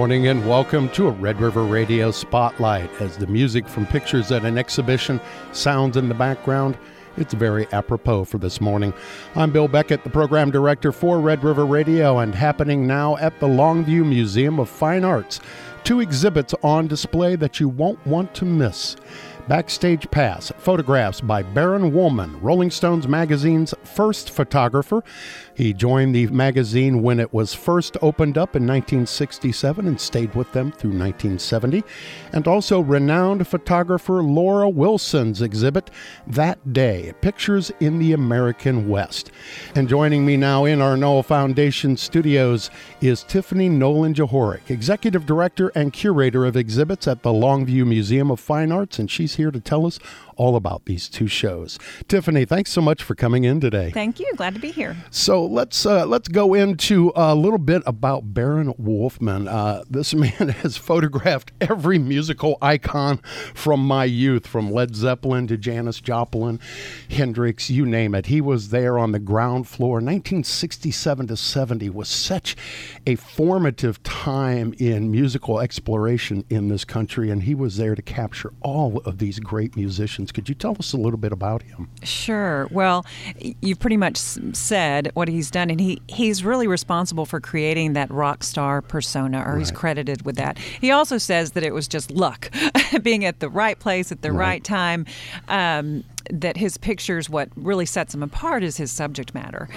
morning and welcome to a Red River Radio Spotlight. As the music from pictures at an exhibition sounds in the background, it's very apropos for this morning. I'm Bill Beckett, the program director for Red River Radio, and happening now at the Longview Museum of Fine Arts, 2 exhibits on display that you won't want to miss. Backstage Pass, photographs by Baron Wolman, Rolling Stones magazine's first photographer. He joined the magazine when it was first opened up in 1967 and stayed with them through 1970. And also renowned photographer Laura Wilson's exhibit, That Day, Pictures in the American West. And joining me now in our Noel Foundation studios is Tiffany Nolan-Johoric, Executive Director and Curator of Exhibits at the Longview Museum of Fine Arts, and she's here to tell us all about these 2 shows. Tiffany, thanks so much for coming in today. Thank you. Glad to be here. So let's go into a little bit about Baron Wolfman. This man has photographed every musical icon from my youth, from Led Zeppelin to Janis Joplin, Hendrix, you name it. He was there on the ground floor. 1967 to 70 was such a formative time in musical exploration in this country, and he was there to capture all of these great musicians. Could you tell us a little bit about him? Sure. Well, you've pretty much said what he's done, and he's really responsible for creating that rock star persona, or he's credited with that. He also says that it was just luck, being at the right place at the right time, that his pictures, what really sets him apart is his subject matter.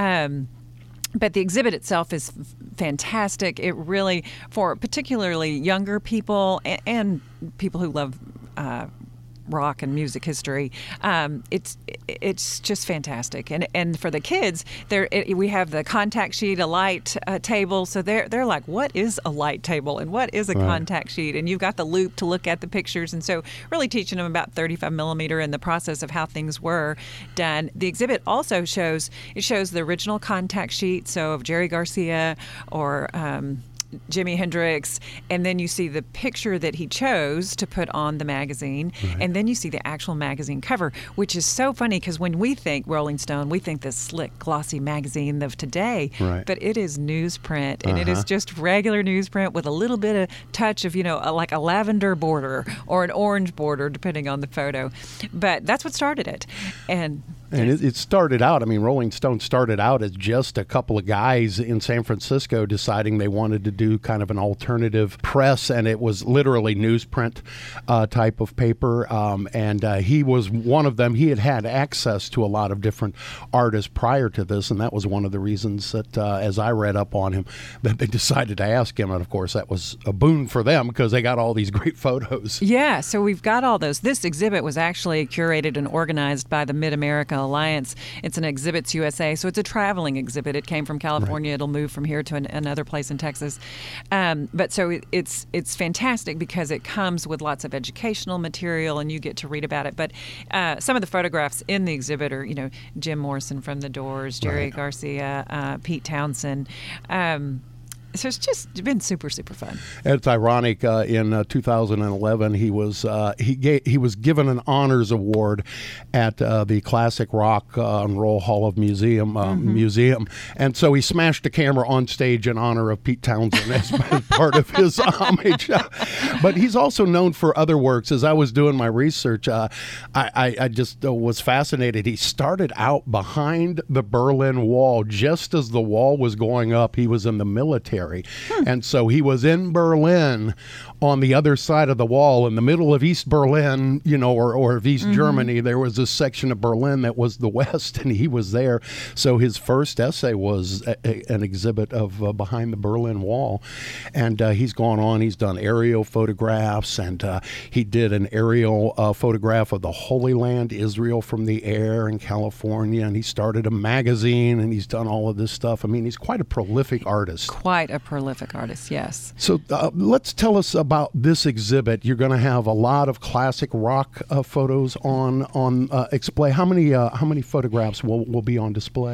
But the exhibit itself is fantastic. It really, for particularly younger people and people who love rock and music history, it's just fantastic. And for the kids, we have the contact sheet, a light table. So they're like, what is a light table and what is a contact sheet? And you've got the loop to look at the pictures. And so really teaching them about 35 millimeter and the process of how things were done. The exhibit also shows the original contact sheet, so of Jerry Garcia or Jimi Hendrix, and then you see the picture that he chose to put on the magazine, and then you see the actual magazine cover, which is so funny because when we think Rolling Stone, we think this slick, glossy magazine of today, but it is newsprint, and it is just regular newsprint with a little bit of touch of, like a lavender border or an orange border, depending on the photo. But that's what started it. And it started out, Rolling Stone started out as just a couple of guys in San Francisco deciding they wanted to do kind of an alternative press, and it was literally newsprint type of paper. And he was one of them. He had access to a lot of different artists prior to this, and that was one of the reasons that, as I read up on him, that they decided to ask him. And, of course, that was a boon for them because they got all these great photos. Yeah, so we've got all those. This exhibit was actually curated and organized by the Mid-America Alliance. It's an Exhibits USA, so it's a traveling exhibit. It came from California. It'll move from here to another place in Texas. But so it's fantastic because it comes with lots of educational material and you get to read about it. But some of the photographs in the exhibit are, Jim Morrison from The Doors, Jerry Garcia, Pete Townsend. So it's just been super, super fun. It's ironic. In 2011, he was given an honors award at the Classic Rock and Roll Hall of Museum, and so he smashed the camera on stage in honor of Pete Townsend as part of his homage. But he's also known for other works. As I was doing my research, I just was fascinated. He started out behind the Berlin Wall. Just as the wall was going up, he was in the military. And so he was in Berlin on the other side of the wall in the middle of East Berlin, or of East Germany. There was this section of Berlin that was the West, and he was there. So his first essay was an exhibit of behind the Berlin Wall. And he's gone on. He's done aerial photographs, and he did an aerial photograph of the Holy Land, Israel, from the air in California. And he started a magazine, and he's done all of this stuff. He's quite a prolific artist. Quite a prolific artist, yes. So let's tell us about this exhibit. You're going to have a lot of classic rock photos on display. How many photographs will be on display?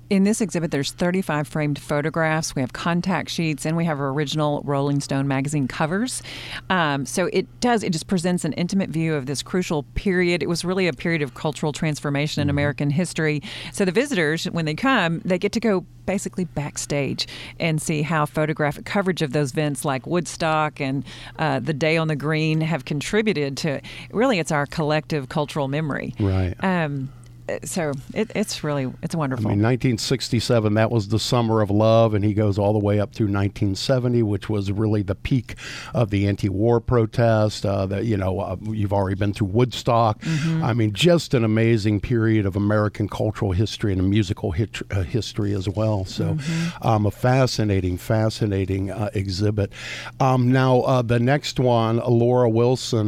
in this exhibit, there's 35 framed photographs. We have contact sheets, and we have original Rolling Stone magazine covers. So it just presents an intimate view of this crucial period. It was really a period of cultural transformation in American history. So the visitors, when they come, they get to go basically backstage and see how photographic coverage of those events like Woodstock and the Day on the Green have contributed to, really, it's our collective cultural memory. Right. So it's wonderful. I mean, 1967, that was the summer of love, and he goes all the way up through 1970, which was really the peak of the anti-war protest. You've already been through Woodstock. I mean, just an amazing period of American cultural history and a musical history as well. So a fascinating exhibit. Now, the next one, Laura Wilson,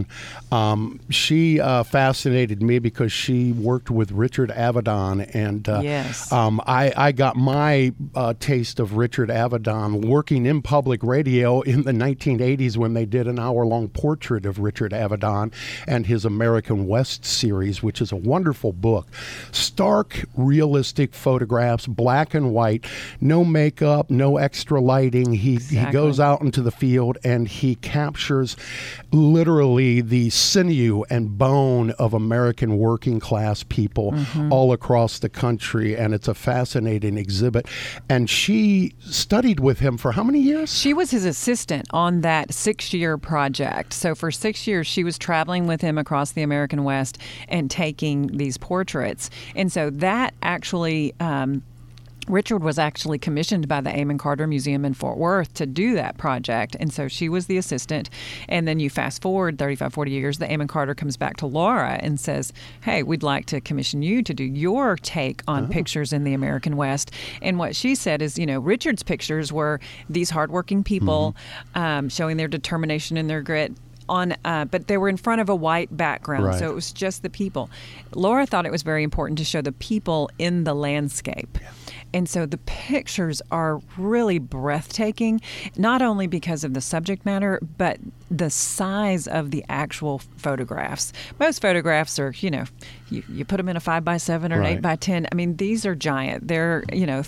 she fascinated me because she worked with Richard Avedon, and yes. I got my taste of Richard Avedon working in public radio in the 1980s when they did an hour-long portrait of Richard Avedon and his American West series, which is a wonderful book. Stark, realistic photographs, black and white, no makeup, no extra lighting. He goes out into the field and he captures literally the sinew and bone of American working class people all across the country, and it's a fascinating exhibit. And she studied with him for how many years? She was his assistant on that 6-year project. So for 6 years, she was traveling with him across the American West and taking these portraits. And so that actually... Richard was actually commissioned by the Amon Carter Museum in Fort Worth to do that project. And so she was the assistant. And then you fast forward 35, 40 years, the Amon Carter comes back to Laura and says, hey, we'd like to commission you to do your take on pictures in the American West. And what she said is, Richard's pictures were these hardworking people showing their determination and their grit. But they were in front of a white background, so it was just the people. Laura thought it was very important to show the people in the landscape. Yeah. And so the pictures are really breathtaking, not only because of the subject matter, but the size of the actual photographs. Most photographs are, you put them in a 5x7 or an 8x10. I mean, these are giant. They're,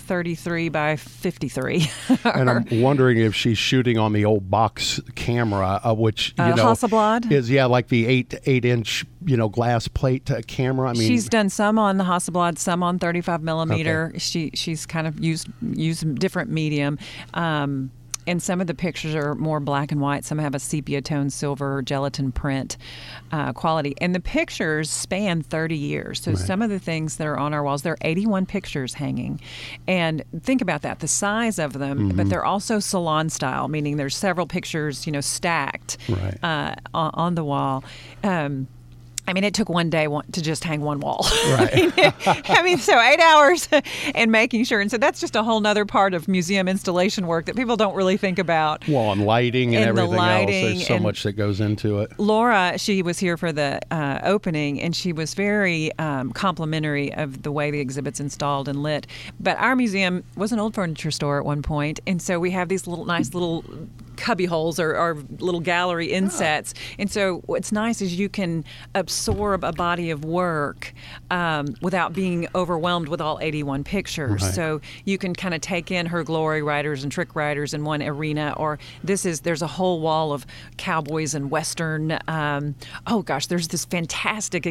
33 by 53. And I'm wondering if she's shooting on the old box camera, which, Hasselblad? Is, like the 8-inch, glass plate camera. I mean, she's done some on the Hasselblad, some on 35 millimeter. Okay. She's kind of used different medium. And some of the pictures are more black and white. Some have a sepia tone, silver, gelatin print quality. And the pictures span 30 years. So some of the things that are on our walls, there are 81 pictures hanging. And think about that, the size of them, but they're also salon style, meaning there's several pictures, stacked on the wall. I mean, it took one day to just hang one wall. Right. So 8 hours and making sure. And so that's just a whole nother part of museum installation work that people don't really think about. Well, and lighting and everything else. There's so much that goes into it. Laura, she was here for the opening, and she was very complimentary of the way the exhibit's installed and lit. But our museum was an old furniture store at one point, and so we have these nice little cubby holes or little gallery insets. And so what's nice is you can absorb a body of work without being overwhelmed with all 81 pictures. Right. So you can kind of take in her glory riders and trick riders in one arena, or there's a whole wall of cowboys and Western. There's this fantastic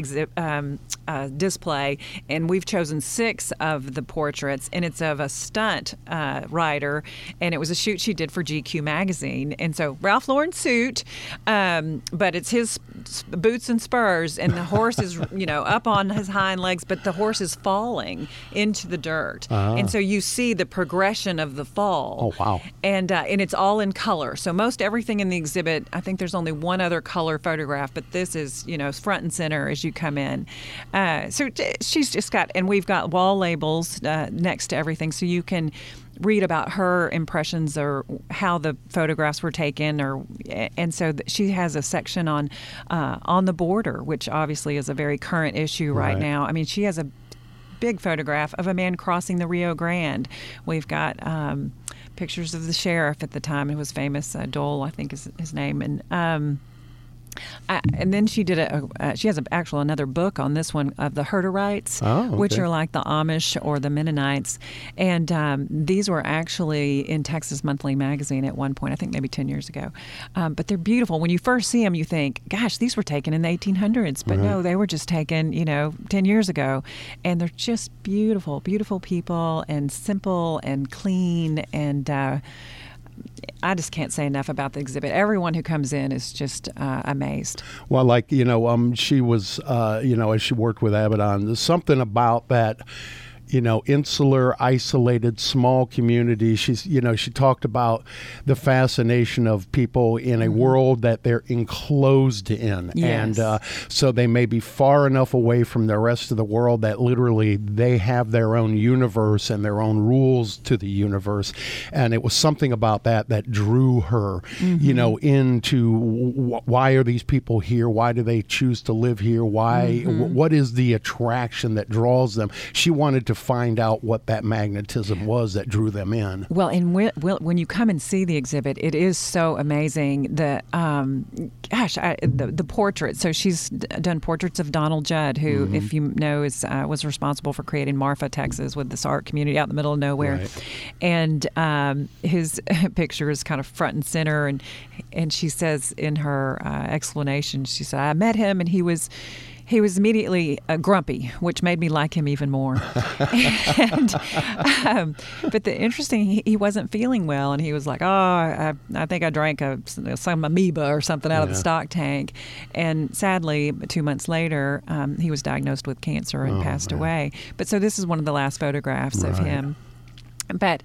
display, and we've chosen 6 of the portraits, and it's of a stunt rider, and it was a shoot she did for GQ magazine. And so Ralph Lauren suit, but it's his boots and spurs, and the horse is, up on his hind legs, but the horse is falling into the dirt. And so you see the progression of the fall. Oh, wow. And it's all in color. So most everything in the exhibit, I think there's only one other color photograph, but this is, front and center as you come in. So she's just and we've got wall labels next to everything, so you can read about her impressions or how the photographs were taken, and so she has a section on the border, which obviously is a very current issue right now. I mean, she has a big photograph of a man crossing the Rio Grande. We've got pictures of the sheriff at the time. It was famous, Dole, I think is his name, and and then she did she has another book on this one of the Hutterites, which are like the Amish or the Mennonites. And these were actually in Texas Monthly Magazine at one point, I think maybe 10 years ago. But they're beautiful. When you first see them, you think, gosh, these were taken in the 1800s. But no, they were just taken, 10 years ago. And they're just beautiful, beautiful people and simple and clean. And I just can't say enough about the exhibit. Everyone who comes in is just amazed. Well, she was, as she worked with Abaddon, there's something about that, insular, isolated, small community. She talked about the fascination of people in a world that they're enclosed in. Yes. And so they may be far enough away from the rest of the world that literally they have their own universe and their own rules to the universe. And it was something about that drew her, into why are these people here? Why do they choose to live here? Why? What is the attraction that draws them? She wanted to find out what that magnetism was that drew them in. Well, and when you come and see the exhibit, it is so amazing. The portrait. So she's done portraits of Donald Judd, who, if you know, was responsible for creating Marfa, Texas, with this art community out in the middle of nowhere. Right. And his picture is kind of front and center. And she says in her explanation, she said, I met him and he was immediately grumpy, which made me like him even more. But the interesting, he wasn't feeling well, and he was like, I think I drank some amoeba or something out of the stock tank. And sadly, 2 months later, he was diagnosed with cancer and passed away. But so this is one of the last photographs of him. But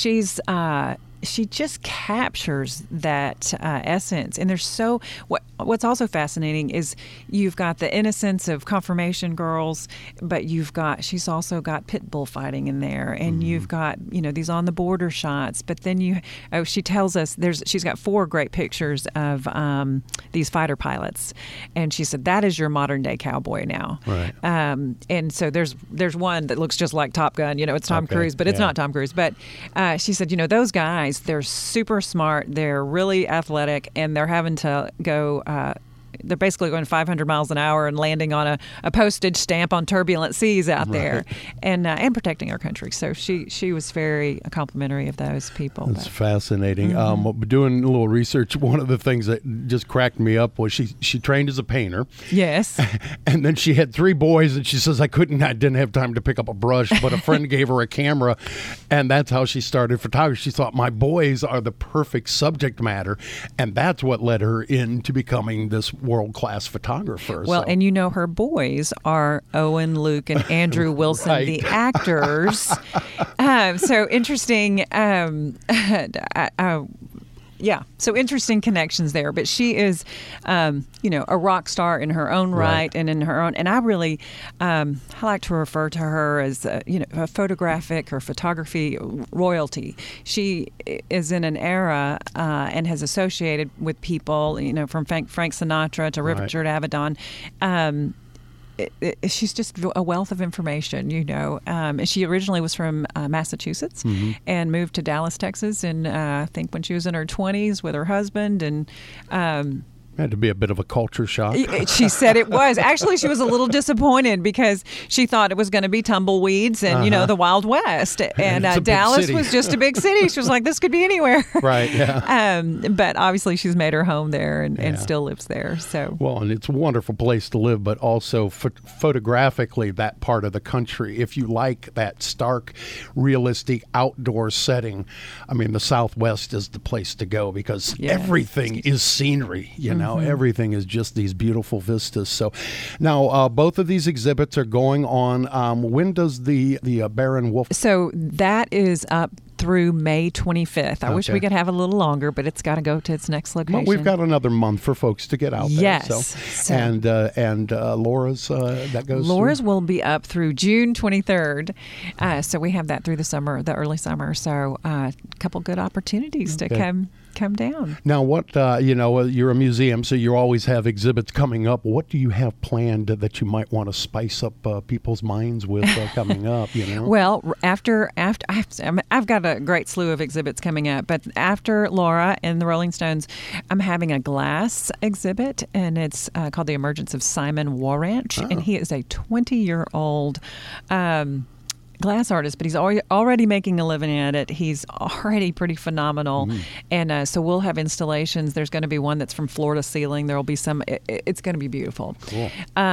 she just captures that essence. And there's what's also fascinating is you've got the innocence of confirmation girls, but she's also got pit bull fighting in there, and you've got these on the border shots. But then she tells us she's got 4 great pictures of these fighter pilots, and she said that is your modern day cowboy now. Right. And so there's one that looks just like Top Gun. It's Tom Cruise, but it's not Tom Cruise. But she said those guys, they're super smart, they're really athletic, and they're having to go they're basically going 500 miles an hour and landing on a postage stamp on turbulent seas out there, and protecting our country. So she was very complimentary of those people. It's fascinating. Doing a little research, one of the things that just cracked me up was she trained as a painter. Yes. And then she had 3 boys, and she says, I didn't have time to pick up a brush, but a friend gave her a camera, and that's how she started photography. She thought, my boys are the perfect subject matter, and that's what led her into becoming this world-class photographer. Well, and her boys are Owen, Luke, and Andrew Wilson, the actors. So interesting. So interesting connections there. But she is, a rock star in her own right and in her own. And I really, I like to refer to her as, a photographic or photography royalty. She is in an era and has associated with people, from Frank Sinatra to Richard Avedon. She's just a wealth of information, She originally was from Massachusetts and moved to Dallas, Texas, and I think when she was in her 20s with her husband, and had to be a bit of a culture shock. She said it was. Actually, she was a little disappointed because she thought it was going to be tumbleweeds and, the Wild West. And Dallas was just a big city. She was like, this could be anywhere. Right, yeah. But obviously she's made her home there and still lives there. So well, and it's a wonderful place to live, but also photographically, that part of the country, if you like that stark, realistic outdoor setting, the Southwest is the place to go because everything is scenery, Everything is just these beautiful vistas. So now both of these exhibits are going on. When does the Baron Wolf? So that is up through May 25th. I wish we could have a little longer, but it's got to go to its next location. Well, we've got another month for folks to get out there. Yes. So. And Laura's, that goes Laura's through? will be up through June 23rd. So we have that through the early summer. So a couple good opportunities to come come down. Now, what, you're a museum, so you always have exhibits coming up. What do you have planned that you might want to spice up people's minds with coming up, Well, after I've got a great slew of exhibits coming up, but after Laura and the Rolling Stones, I'm having a glass exhibit, and it's called The Emergence of Simon Waranch, and he is a 20-year-old glass artist, but he's already making a living at it. He's already pretty phenomenal. And so we'll have installations. There's going to be one that's from floor to ceiling. There will be some. It's going to be beautiful. Cool.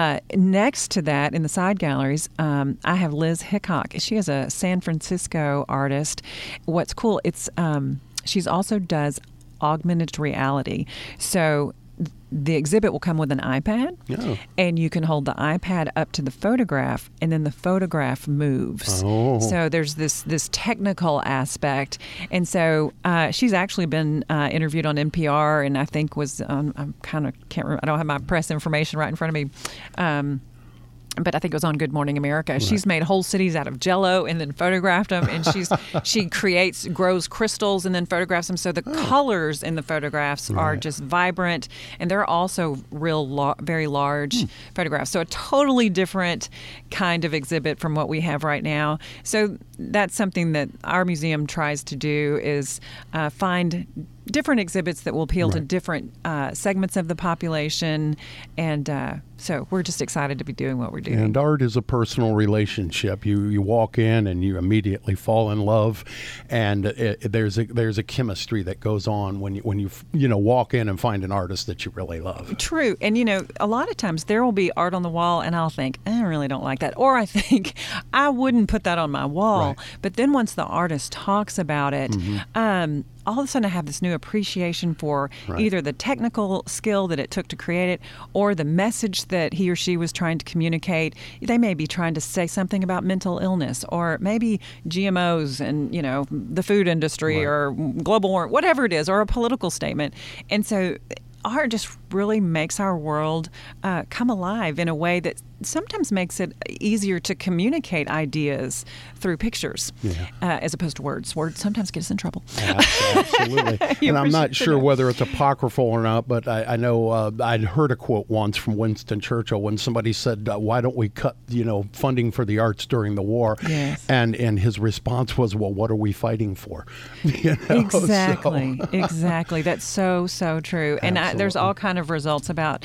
Next to that, in the side galleries, I have Liz Hickok. She is a San Francisco artist. What's cool, it's she's also does augmented reality. So the exhibit will come with an iPad, and you can hold the iPad up to the photograph, and then the photograph moves. Oh. So there's this technical aspect, and so she's actually been interviewed on NPR, and I think was I'm kind of can't remember. I don't have my press information right in front of me. But I think it was on Good Morning America. Right. She's made whole cities out of Jell-O and then photographed them. And she grows crystals and then photographs them. So the colors in the photographs are just vibrant, and they're also very large photographs. So a totally different kind of exhibit from what we have right now. So that's something that our museum tries to do is find different exhibits that will appeal to different segments of the population, and so we're just excited to be doing what we're doing. And art is a personal relationship. You walk in and you immediately fall in love, and there's a chemistry that goes on when you walk in and find an artist that you really love. True, and a lot of times there will be art on the wall, and I'll think I really don't like that, or I think I wouldn't put that on my wall. Right. But then once the artist talks about it. All of a sudden I have this new appreciation for either the technical skill that it took to create it or the message that he or she was trying to communicate. They may be trying to say something about mental illness, or maybe GMOs and, the food industry or global warming, whatever it is, or a political statement. And so art just really makes our world come alive in a way that sometimes makes it easier to communicate ideas through pictures as opposed to words. Words sometimes get us in trouble. Absolutely. And I'm not sure whether it's apocryphal or not, but I know I'd heard a quote once from Winston Churchill when somebody said, why don't we cut funding for the arts during the war? Yes. And his response was, well, what are we fighting for? Exactly. Exactly. That's so true. And there's all kind of results about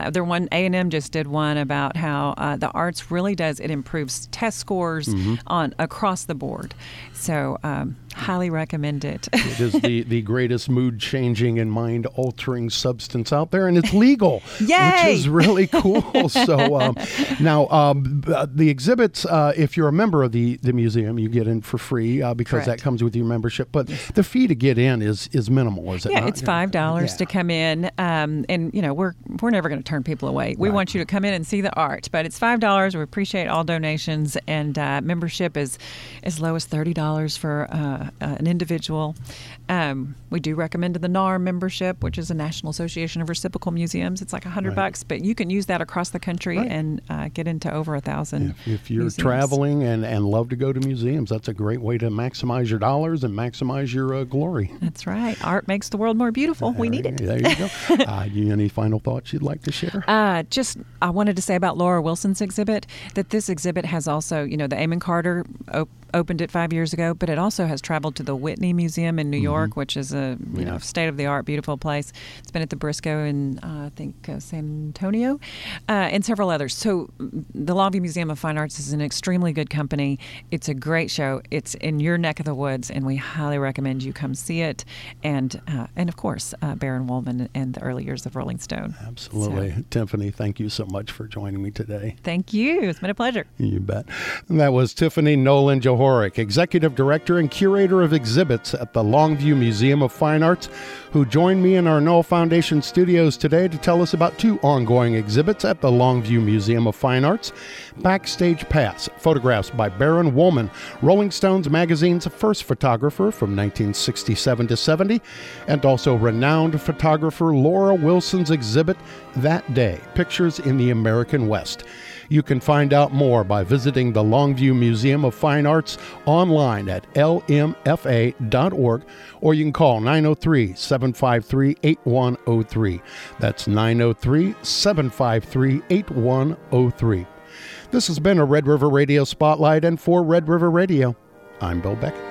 A&M just did one about how the arts really it improves test scores on across the board. So highly recommend it. It is the greatest mood-changing and mind-altering substance out there, and it's legal, Yay! Which is really cool. So now the exhibits, if you're a member of the museum, you get in for free because Correct. that comes with your membership. But the fee to get in is minimal, is it not? Yeah, it's $5 to come in, and we're never going to turn people away. We want you to come in and see the art, but it's $5. We appreciate all donations, and membership is as low as $30 for an individual. We do recommend the NAR membership, which is a National Association of Reciprocal Museums. It's like $100, but you can use that across the country and get into over 1,000. If you're museums. traveling and love to go to museums, that's a great way to maximize your dollars and maximize your glory. That's right. Art makes the world more beautiful. We need it. There you go. Any final thoughts you'd like to share? I wanted to say about Laura Wilson's exhibit that this exhibit has also, the Amon Carter opened it 5 years ago, but it also has traveled to the Whitney Museum in New York, which is a state-of-the-art, beautiful place. It's been at the Briscoe in, I think, San Antonio, and several others. So the Longview Museum of Fine Arts is an extremely good company. It's a great show. It's in your neck of the woods, and we highly recommend you come see it. And of course, Baron Wolman and the early years of Rolling Stone. Absolutely. So, Tiffany, thank you so much for joining me today. Thank you. It's been a pleasure. You bet. And that was Tiffany Nolan Johorek, Executive Director and Curator of Exhibits at the Longview Museum of Fine Arts, who joined me in our Knoll Foundation studios today to tell us about two ongoing exhibits at the Longview Museum of Fine Arts. Backstage Pass, photographs by Baron Wolman, Rolling Stones magazine's first photographer from 1967 to 70, and also renowned photographer Laura Wilson's exhibit, That Day, Pictures in the American West. You can find out more by visiting the Longview Museum of Fine Arts online at lmfa.org or you can call 903-753-8103. That's 903-753-8103. This has been a Red River Radio Spotlight, and for Red River Radio, I'm Bill Beckett.